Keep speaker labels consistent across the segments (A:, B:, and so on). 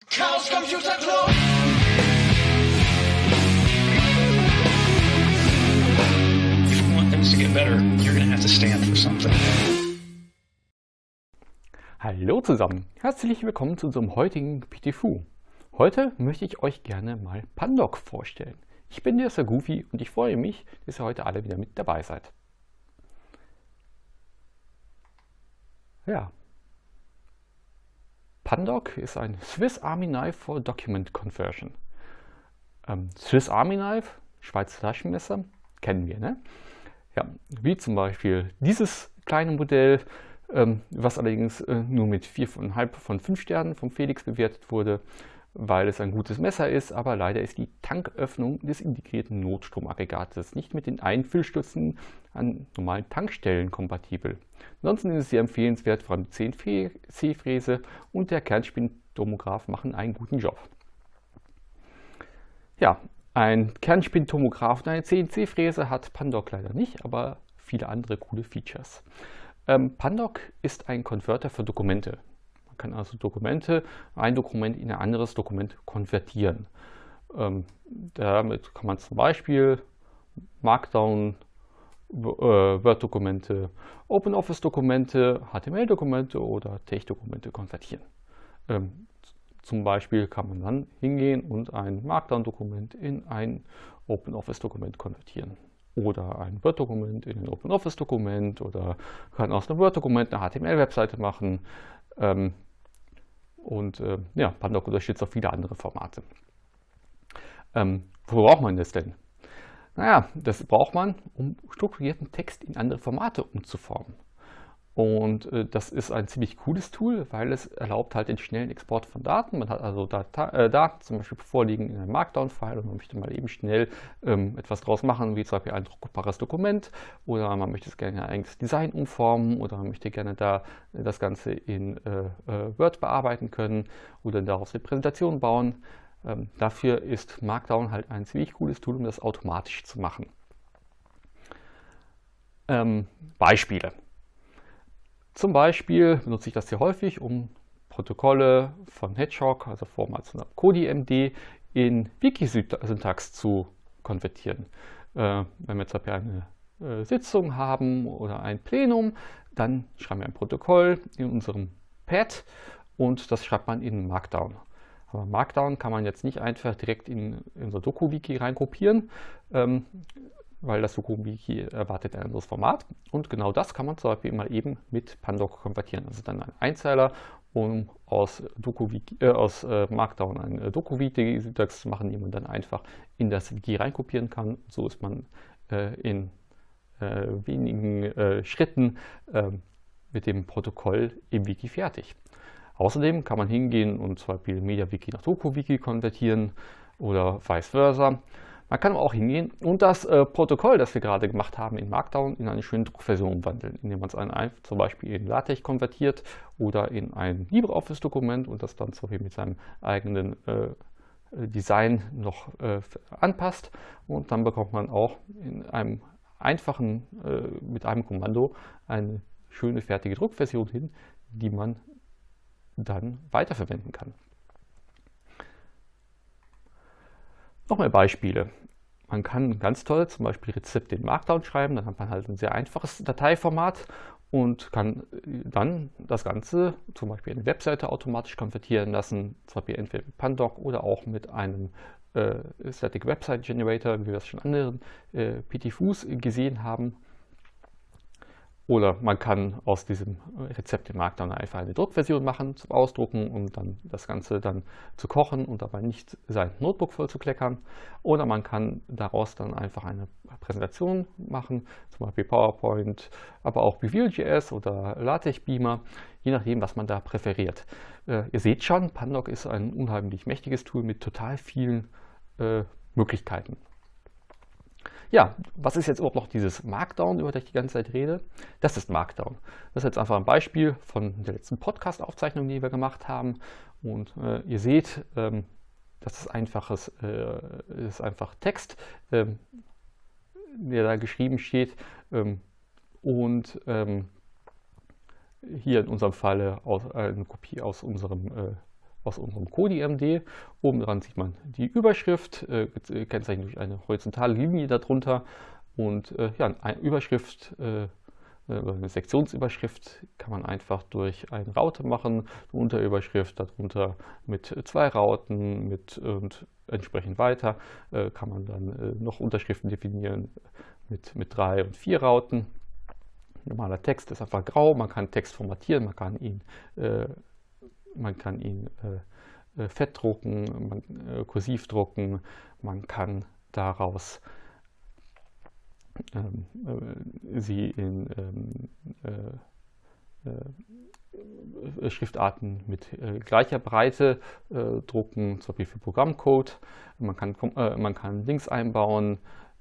A: Chaos Computer Club. If you want things to get better, you're gonna have to stand for something.
B: Hallo zusammen, herzlich willkommen zu unserem heutigen PTFU. Heute möchte ich euch gerne mal Pandoc vorstellen. Ich bin der Sir Goofy und ich freue mich, dass ihr heute alle wieder mit dabei seid. Ja, Pandoc ist ein Swiss Army Knife for Document Conversion. Swiss Army Knife, Schweizer Taschenmesser, kennen wir, ne? Ja, wie zum Beispiel dieses kleine Modell, was allerdings nur mit 4,5 von 5 Sternen vom Felix bewertet wurde, weil es ein gutes Messer ist, aber leider ist die Tanköffnung des integrierten Notstromaggregates nicht mit den Einfüllstützen an normalen Tankstellen kompatibel. Ansonsten ist es sehr empfehlenswert, vor allem die CNC-Fräse und der Kernspintomograph machen einen guten Job. Ja, ein Kernspintomograph und eine CNC-Fräse hat Pandoc leider nicht, aber viele andere coole Features. Pandoc ist ein Konverter für Dokumente. Man kann also ein Dokument in ein anderes Dokument konvertieren. Damit kann man zum Beispiel Markdown, Word-Dokumente, OpenOffice-Dokumente, HTML-Dokumente oder Text-Dokumente konvertieren. Zum Beispiel kann man dann hingehen und ein Markdown-Dokument in ein OpenOffice-Dokument konvertieren. Oder ein Word-Dokument in ein OpenOffice-Dokument oder kann aus einem Word-Dokument eine HTML-Webseite machen. Ja, Pandoc unterstützt auch viele andere Formate. Wo braucht man das denn? Naja, das braucht man, um strukturierten Text in andere Formate umzuformen. Und das ist ein ziemlich cooles Tool, weil es erlaubt halt den schnellen Export von Daten. Man hat also Daten zum Beispiel vorliegen in einem Markdown-File und man möchte mal eben schnell etwas draus machen, wie zum Beispiel ein druckbares Dokument, oder man möchte es gerne in ein eigenes Design umformen, oder man möchte gerne da das Ganze in Word bearbeiten können oder daraus eine Präsentation bauen. Dafür ist Markdown halt ein ziemlich cooles Tool, um das automatisch zu machen. Beispiele. Zum Beispiel benutze ich das hier häufig, um Protokolle von Hedgehog, also vormals von CodiMD, in Wikisyntax zu konvertieren. Wenn wir jetzt eine Sitzung haben oder ein Plenum, dann schreiben wir ein Protokoll in unserem Pad und das schreibt man in Markdown. Aber Markdown kann man jetzt nicht einfach direkt in unser Doku-Wiki reinkopieren, weil das Doku-Wiki erwartet ein anderes Format. Und genau das kann man zum Beispiel mal eben mit Pandoc konvertieren. Also dann ein Einzeiler, um aus Markdown ein Doku-Wiki-Syntax zu machen, die man dann einfach in das Wiki reinkopieren kann. So ist man in wenigen Schritten mit dem Protokoll im Wiki fertig. Außerdem kann man hingehen und zum Beispiel MediaWiki nach Doku-Wiki konvertieren oder vice versa. Man kann aber auch hingehen und das Protokoll, das wir gerade gemacht haben in Markdown, in eine schöne Druckversion umwandeln, indem man es zum Beispiel in LaTeX konvertiert oder in ein LibreOffice-Dokument und das dann zum Beispiel mit seinem eigenen Design noch anpasst. Und dann bekommt man auch in einem mit einem Kommando eine schöne fertige Druckversion hin, die man dann weiterverwenden kann. Noch mehr Beispiele. Man kann ganz toll zum Beispiel Rezepte in Markdown schreiben, dann hat man halt ein sehr einfaches Dateiformat und kann dann das Ganze zum Beispiel in eine Webseite automatisch konvertieren lassen, zum Beispiel entweder mit Pandoc oder auch mit einem Static Website Generator, wie wir das schon in anderen PTFUs gesehen haben. Oder man kann aus diesem Rezept im Markdown einfach eine Druckversion machen zum Ausdrucken, um dann das Ganze dann zu kochen und dabei nicht sein Notebook voll zu kleckern. Oder man kann daraus dann einfach eine Präsentation machen, zum Beispiel PowerPoint, aber auch Vue.js oder LaTeX Beamer, je nachdem, was man da präferiert. Ihr seht schon, Pandoc ist ein unheimlich mächtiges Tool mit total vielen Möglichkeiten. Ja, was ist jetzt überhaupt noch dieses Markdown, über das ich die ganze Zeit rede? Das ist Markdown. Das ist jetzt einfach ein Beispiel von der letzten Podcast-Aufzeichnung, die wir gemacht haben. Und ihr seht, das ist einfach Text, der da geschrieben steht. Hier in unserem Falle eine Kopie aus unserem aus unserem Kodi-MD. Oben dran sieht man die Überschrift, kennzeichnet durch eine horizontale Linie darunter. Und ja, eine Überschrift, eine Sektionsüberschrift kann man einfach durch eine Raute machen, eine Unterüberschrift darunter mit 2 Rauten und entsprechend weiter kann man dann noch Unterschriften definieren mit 3 und 4 Rauten. Normaler Text ist einfach grau, man kann Text formatieren, man kann ihn fett drucken, kursiv drucken, man kann daraus sie in Schriftarten mit gleicher Breite drucken, zum Beispiel für Programmcode. Man kann Links einbauen,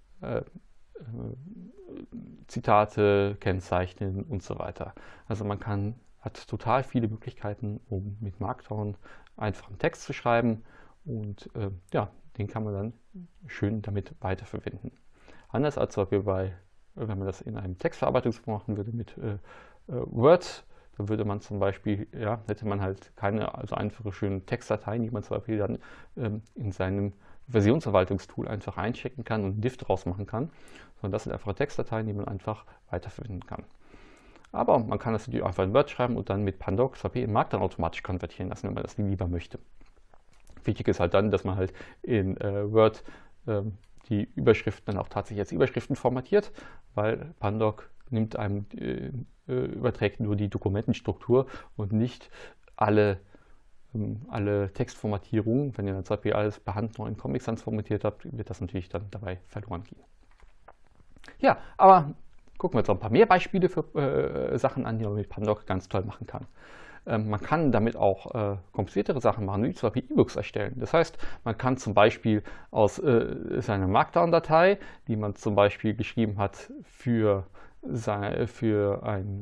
B: Zitate kennzeichnen und so weiter. Also hat total viele Möglichkeiten, um mit Markdown einfachen Text zu schreiben und ja, den kann man dann schön damit weiterverwenden. Anders als zum Beispiel wenn man das in einem Textverarbeitungsprogramm machen würde mit Word, dann würde man zum Beispiel, ja, hätte man halt keine einfache schöne Textdateien, die man zum Beispiel dann in seinem Versionsverwaltungstool einfach einchecken kann und einen Diff draus machen kann, sondern das sind einfache Textdateien, die man einfach weiterverwenden kann. Aber man kann das natürlich einfach in Word schreiben und dann mit Pandoc zum Beispiel in Markdown automatisch konvertieren lassen, wenn man das lieber möchte. Wichtig ist halt dann, dass man halt in Word die Überschriften dann auch tatsächlich als Überschriften formatiert, weil Pandoc überträgt nur die Dokumentenstruktur und nicht alle Textformatierungen. Wenn ihr dann zum Beispiel alles per Hand noch in Comic Sans formatiert habt, wird das natürlich dann dabei verloren gehen. Ja, aber gucken wir uns noch ein paar mehr Beispiele für Sachen an, die man mit Pandoc ganz toll machen kann. Man kann damit auch kompliziertere Sachen machen, wie zum Beispiel E-Books erstellen. Das heißt, man kann zum Beispiel aus seiner Markdown-Datei, die man zum Beispiel geschrieben hat für ein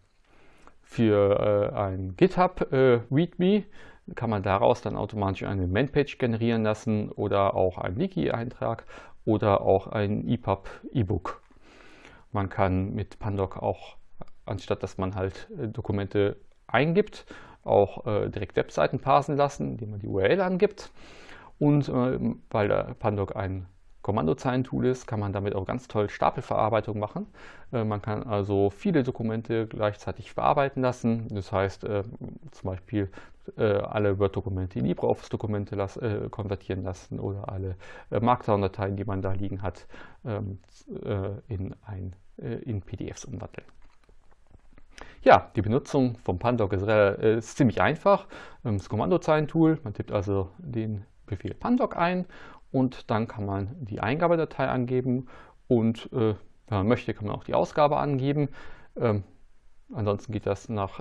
B: GitHub README, kann man daraus dann automatisch eine Man-Page generieren lassen oder auch einen Wiki-Eintrag oder auch ein EPUB E-Book. Man kann mit Pandoc auch, anstatt dass man halt Dokumente eingibt, auch direkt Webseiten parsen lassen, indem man die URL angibt. Und weil der Pandoc ein Kommandozeilentool ist, kann man damit auch ganz toll Stapelverarbeitung machen. Man kann also viele Dokumente gleichzeitig verarbeiten lassen. Das heißt zum Beispiel alle Word-Dokumente in LibreOffice-Dokumente konvertieren lassen oder alle Markdown-Dateien, die man da liegen hat, in PDFs umwandeln. Ja, die Benutzung von Pandoc ist ziemlich einfach. Das Kommandozeilentool, man tippt also den Befehl Pandoc ein und dann kann man die Eingabedatei angeben und wenn man möchte, kann man auch die Ausgabe angeben. Ansonsten geht das nach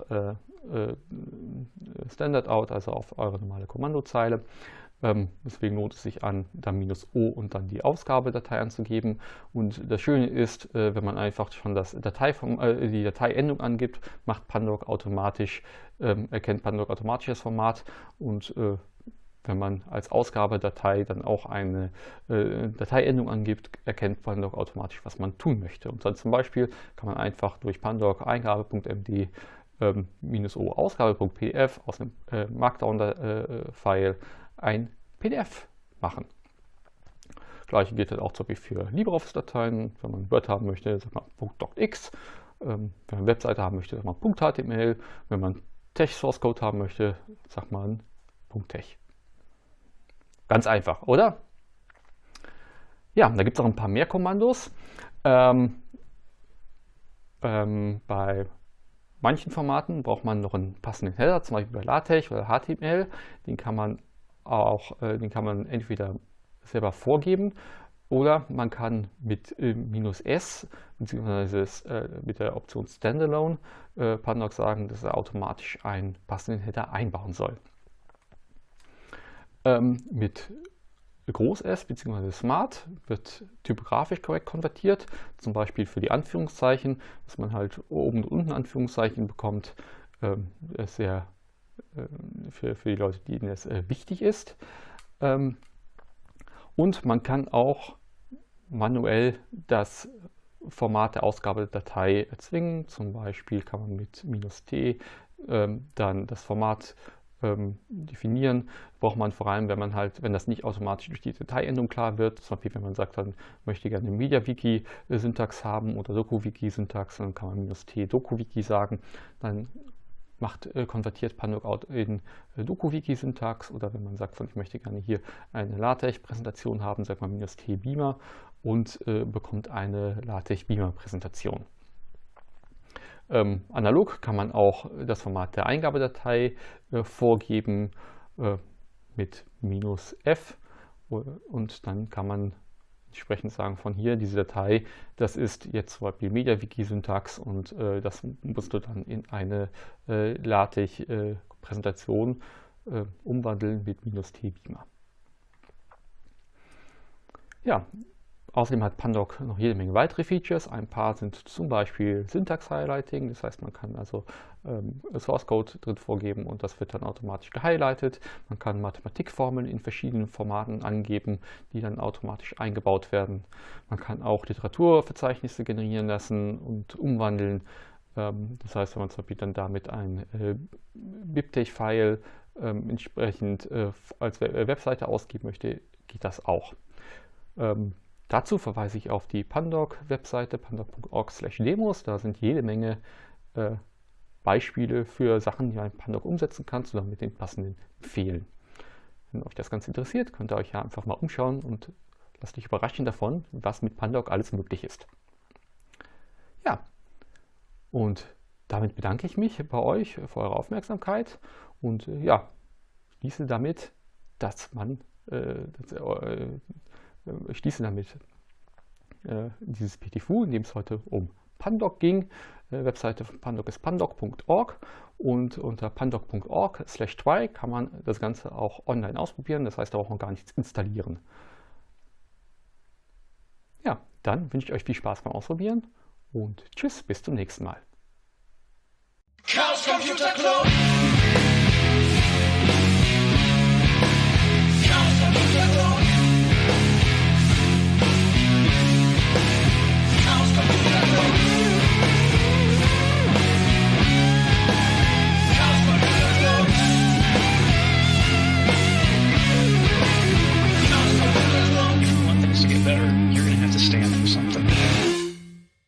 B: Standard out, also auf eure normale Kommandozeile. Deswegen lohnt es sich an, dann -O und dann die Ausgabedatei anzugeben. Und das Schöne ist, wenn man einfach schon die Dateiendung angibt, erkennt Pandoc automatisch das Format. Und wenn man als Ausgabedatei dann auch eine Dateiendung angibt, erkennt Pandoc automatisch, was man tun möchte. Und dann zum Beispiel kann man einfach durch Pandoc Eingabe.md -O Ausgabe.pdf aus einem Markdown-File ein PDF machen. Gleiche gilt dann auch zum Beispiel für LibreOffice-Dateien. Wenn man Word haben möchte, sagt man .docx. Wenn man eine Webseite haben möchte, sagt man .html. Wenn man Tech-Source-Code haben möchte, sagt man .tech. Ganz einfach, oder? Ja, da gibt es auch ein paar mehr Kommandos. Bei manchen Formaten braucht man noch einen passenden Header, zum Beispiel bei LaTeX oder HTML. Den kann man entweder selber vorgeben oder man kann mit -S bzw. mit der Option Standalone Pandoc sagen, dass er automatisch einen passenden Header einbauen soll. Mit Groß S bzw. Smart wird typografisch korrekt konvertiert, zum Beispiel für die Anführungszeichen, dass man halt oben und unten Anführungszeichen bekommt, ist sehr für die Leute, denen es wichtig ist. Und man kann auch manuell das Format der Ausgabedatei erzwingen. Zum Beispiel kann man mit -T dann das Format definieren. Braucht man vor allem, wenn das nicht automatisch durch die Dateiendung klar wird. Zum Beispiel, wenn man sagt, dann möchte gerne MediaWiki-Syntax haben oder DokuWiki-Syntax, dann kann man -t DokuWiki sagen. Dann konvertiert Pandoc in DokuWiki-Syntax, oder wenn man sagt, ich möchte gerne hier eine LaTeX-Präsentation haben, sagt man -t Beamer und bekommt eine LaTeX-Beamer-Präsentation. Analog kann man auch das Format der Eingabedatei vorgeben mit -f und dann kann man entsprechend sagen, von hier, diese Datei, das ist jetzt zum Beispiel MediaWiki-Syntax und das musst du dann in eine LaTeX-Präsentation umwandeln mit -t Beamer. Ja, außerdem hat Pandoc noch jede Menge weitere Features. Ein paar sind zum Beispiel Syntax-Highlighting, das heißt, man kann also Source Code drin vorgeben und das wird dann automatisch gehighlightet. Man kann Mathematikformeln in verschiedenen Formaten angeben, die dann automatisch eingebaut werden. Man kann auch Literaturverzeichnisse generieren lassen und umwandeln. Das heißt, wenn man zum Beispiel dann damit ein BibTeX-File entsprechend als Webseite ausgeben möchte, geht das auch. Dazu verweise ich auf die Pandoc-Webseite, pandoc.org/demos. Da sind jede Menge Beispiele für Sachen, die man in Pandoc umsetzen kann, zusammen mit den passenden Befehlen. Wenn euch das Ganze interessiert, könnt ihr euch ja einfach mal umschauen und lasst euch überraschen davon, was mit Pandoc alles möglich ist. Ja, und damit bedanke ich mich bei euch für eure Aufmerksamkeit und ja, schließe damit, dieses PTFU, in dem es heute um Pandoc ging. Webseite von Pandoc ist pandoc.org und unter pandoc.org/try kann man das Ganze auch online ausprobieren. Das heißt, da braucht man gar nichts installieren. Ja, dann wünsche ich euch viel Spaß beim Ausprobieren und tschüss, bis zum nächsten Mal.
C: Chaos Computer Club!